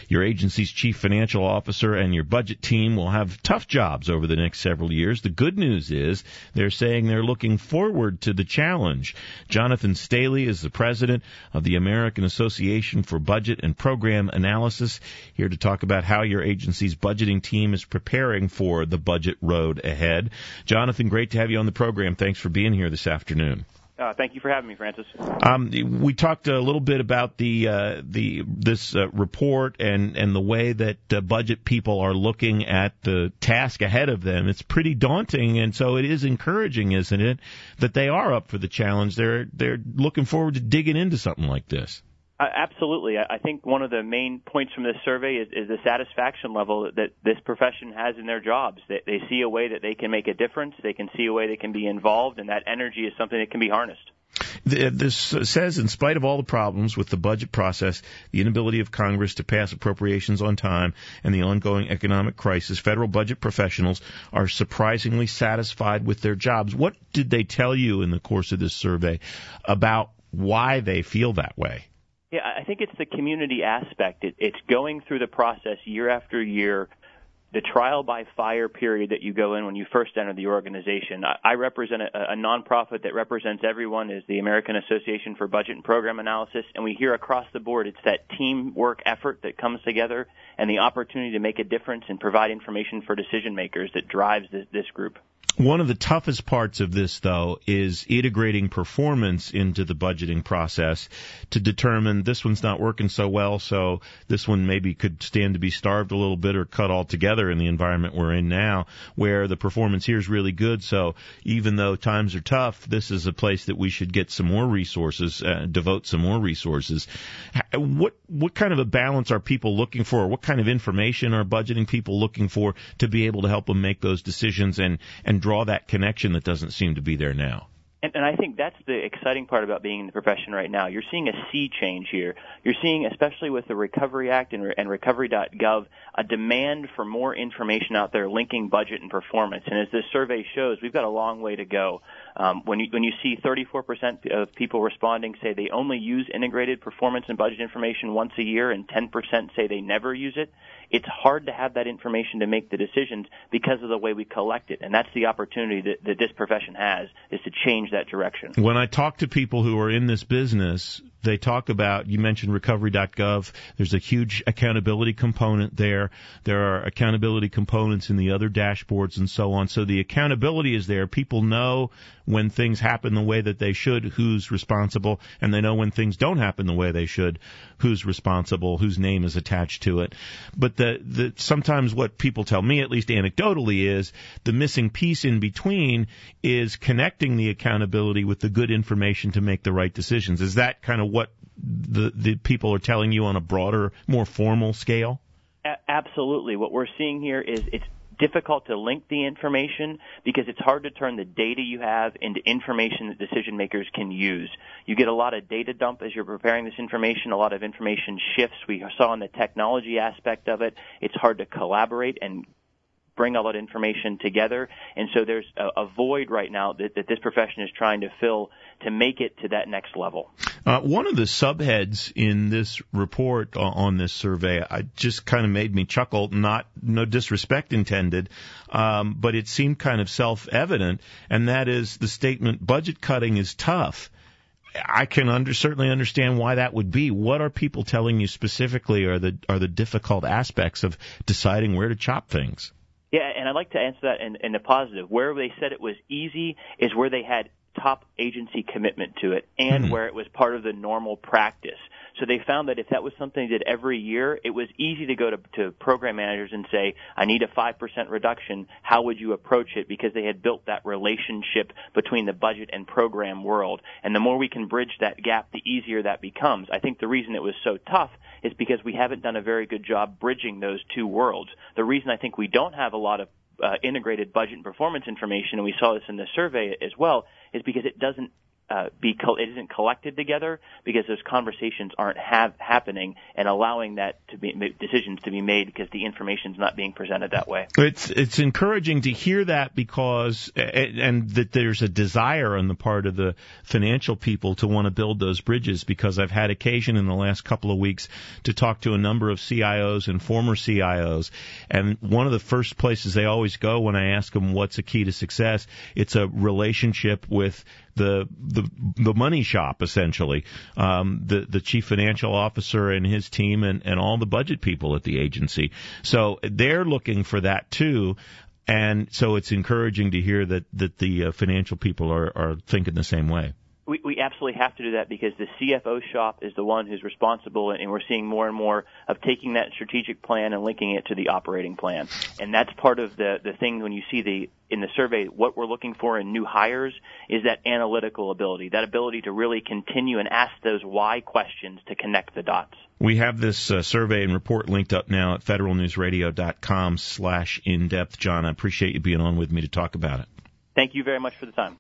Your agency's chief financial officer and your budget team will have tough jobs over the next several years. The good news is they're saying they're looking forward to the challenge. Jonathan Staley is the president of the American Association for Budget and Program Analysis, here to talk about how your agency's budgeting team is preparing for the budget road ahead. Jonathan, great to have you on the program. Thanks for being here this afternoon. Thank you for having me, Francis. We talked a little bit about this report and the way that budget people are looking at the task ahead of them. It's pretty daunting, and so it is encouraging, isn't it, that they are up for the challenge. They're looking forward to digging into something like this. Absolutely. I think one of the main points from this survey is the satisfaction level that this profession has in their jobs. They see a way that they can make a difference. They can see a way they can be involved, and that energy is something that can be harnessed. This says, in spite of all the problems with the budget process, the inability of Congress to pass appropriations on time, and the ongoing economic crisis, federal budget professionals are surprisingly satisfied with their jobs. What did they tell you in the course of this survey about why they feel that way? Yeah, I think it's the community aspect. It's going through the process year after year, the trial by fire period that you go in when you first enter the organization. I represent a nonprofit that represents everyone, is the American Association for Budget and Program Analysis, and we hear across the board it's that teamwork effort that comes together and the opportunity to make a difference and provide information for decision makers that drives this group. One of the toughest parts of this, though, is integrating performance into the budgeting process to determine this one's not working so well, so this one maybe could stand to be starved a little bit or cut altogether in the environment we're in now, where the performance here is really good. So even though times are tough, this is a place that we should get some more resources, devote some more resources. What kind of a balance are people looking for? What kind of information are budgeting people looking for to be able to help them make those decisions and draw that connection that doesn't seem to be there now? And I think that's the exciting part about being in the profession right now. You're seeing a sea change here. You're seeing, especially with the Recovery Act and Recovery.gov, a demand for more information out there linking budget and performance. And as this survey shows, we've got a long way to go. When you see 34% of people responding say they only use integrated performance and budget information once a year, and 10% say they never use it, it's hard to have that information to make the decisions because of the way we collect it. And that's the opportunity that this profession has, is to change that direction. When I talk to people who are in this business, they talk about, you mentioned Recovery.gov, there's a huge accountability component there. There are accountability components in the other dashboards and so on. So the accountability is there. People know when things happen the way that they should, who's responsible, and they know when things don't happen the way they should, who's responsible, whose name is attached to it. But sometimes what people tell me, at least anecdotally, is the missing piece in between is connecting the accountability with the good information to make the right decisions. Is that kind of what the people are telling you on a broader, more formal scale? Absolutely. What we're seeing here is it's difficult to link the information because it's hard to turn the data you have into information that decision makers can use. You get a lot of data dump as you're preparing this information. A lot of information shifts. We saw in the technology aspect of it, it's hard to collaborate and bring all that information together. And so there's a void right now that this profession is trying to fill to make it to that next level. One of the subheads in this report on this survey, just kind of made me chuckle, no disrespect intended, but it seemed kind of self-evident, and that is the statement, budget cutting is tough. I can certainly understand why that would be. What are people telling you specifically are the difficult aspects of deciding where to chop things? Yeah, and I'd like to answer that in the positive. Where they said it was easy is where they had top agency commitment to it and where it was part of the normal practice. So they found that if that was something they did every year, it was easy to go to program managers and say, I need a 5% reduction. How would you approach it? Because they had built that relationship between the budget and program world. And the more we can bridge that gap, the easier that becomes. I think the reason it was so tough is because we haven't done a very good job bridging those two worlds. The reason I think we don't have a lot of integrated budget and performance information, and we saw this in the survey as well, is because it doesn't it isn't collected together because those conversations aren't happening and allowing that to be decisions to be made because the information is not being presented that way. It's encouraging to hear that because and that there's a desire on the part of the financial people to want to build those bridges, because I've had occasion in the last couple of weeks to talk to a number of CIOs and former CIOs, and one of the first places they always go when I ask them what's a key to success, it's a relationship with the money shop, essentially, the chief financial officer and his team and all the budget people at the agency. So they're looking for that too. And so it's encouraging to hear that the financial people are thinking the same way. We absolutely have to do that because the CFO shop is the one who's responsible, and we're seeing more and more of taking that strategic plan and linking it to the operating plan. And that's part of the thing when you see in the survey, what we're looking for in new hires is that analytical ability, that ability to really continue and ask those why questions to connect the dots. We have this survey and report linked up now at federalnewsradio.com/in-depth. John, I appreciate you being on with me to talk about it. Thank you very much for the time.